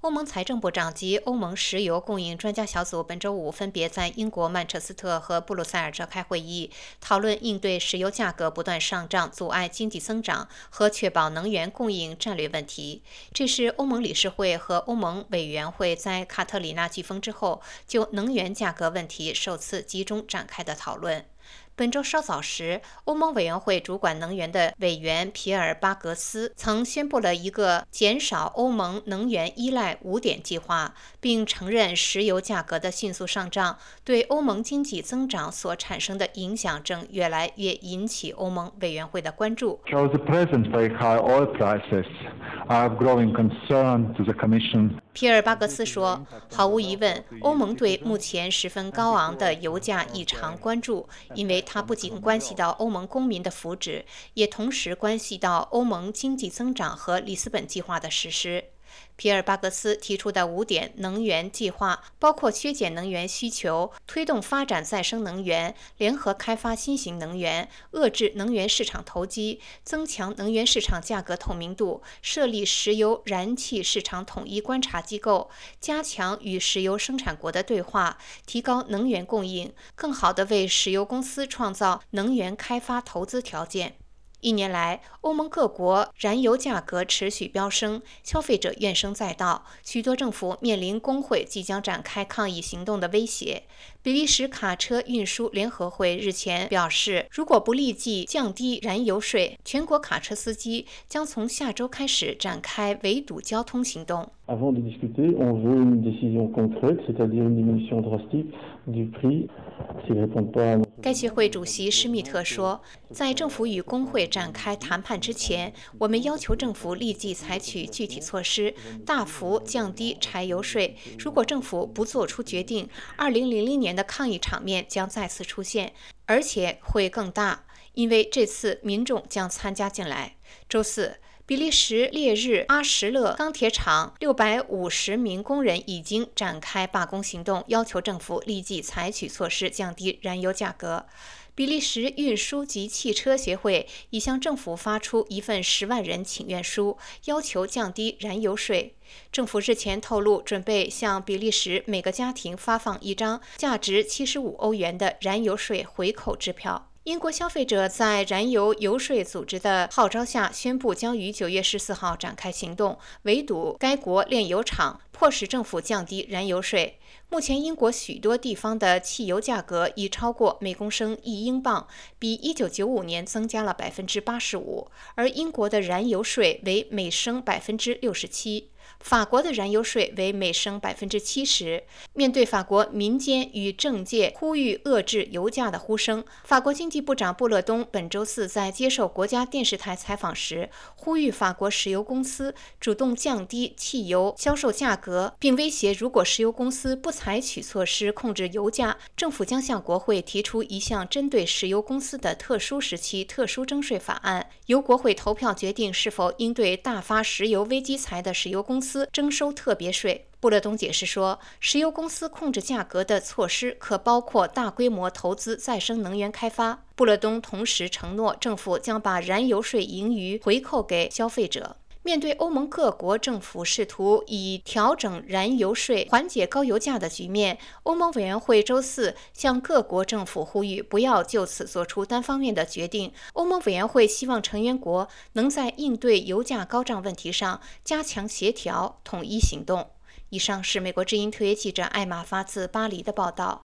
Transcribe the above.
欧盟财政部长及欧盟石油供应专家小组本周五分别在英国曼彻斯特和布鲁塞尔召开会议，讨论应对石油价格不断上涨阻碍经济增长和确保能源供应战略问题。这是欧盟理事会和欧盟委员会在卡特里娜飓风之后就能源价格问题首次集中展开的讨论。本周稍早时，欧盟委员会主管能源的委员皮尔巴格斯曾宣布了一个减少欧盟能源依赖5点计划，并承认石油价格的迅速上涨对欧盟经济增长所产生的影响正越来越引起欧盟委员会的关注。皮尔巴格斯说，毫无疑问，欧盟对目前十分高昂的油价异常关注，因为它不仅关系到欧盟公民的福祉，也同时关系到欧盟经济增长和里斯本计划的实施。皮尔巴格斯提出的5点能源计划包括削减能源需求、推动发展再生能源、联合开发新型能源、遏制能源市场投机、增强能源市场价格透明度、设立石油燃气市场统一观察机构、加强与石油生产国的对话、提高能源供应、更好地为石油公司创造能源开发投资条件。1年来，欧盟各国燃油价格持续飙升，消费者怨声载道，许多政府面临工会即将展开抗议行动的威胁。比利时卡车运输联合会日前表示，如果不立即降低燃油税，全国卡车司机将从下周开始展开围堵交通行动。 Avant de discuter, on veut une décision concrète, c'est-à-dire une diminution drastique du prix s'ils ne répondent pas à nos... 该协会主席施密特说，在政府与工会展开谈判之前，我们要求政府立即采取具体措施，大幅降低柴油税。如果政府不做出决定，2000年的抗议场面将再次出现，而且会更大，因为这次民众将参加进来。周四，比利时烈日阿什勒钢铁厂650名工人已经展开罢工行动，要求政府立即采取措施降低燃油价格。比利时运输及汽车协会已向政府发出一份10万人请愿书，要求降低燃油税。政府日前透露，准备向比利时每个家庭发放一张价值75欧元的燃油税回扣支票。英国消费者在燃油游说组织的号召下宣布，将于9月14号展开行动，围堵该国炼油厂，迫使政府降低燃油税。目前，英国许多地方的汽油价格已超过每公升1英镑，比1995年增加了85%，而英国的燃油税为每升67%。法国的燃油税为每升70%。面对法国民间与政界呼吁遏制油价的呼声，法国经济部长布勒东本周四在接受国家电视台采访时，呼吁法国石油公司主动降低汽油销售价格，并威胁如果石油公司不采取措施控制油价，政府将向国会提出一项针对石油公司的特殊时期特殊征税法案，由国会投票决定是否应对大发石油危机财的石油公司征收特别税。布勒东解释说，石油公司控制价格的措施可包括大规模投资再生能源开发。布勒东同时承诺，政府将把燃油税盈余回扣给消费者。面对欧盟各国政府试图以调整燃油税缓解高油价的局面，欧盟委员会周四向各国政府呼吁不要就此做出单方面的决定。欧盟委员会希望成员国能在应对油价高涨问题上加强协调，统一行动。以上是美国之音特约记者艾玛发自巴黎的报道。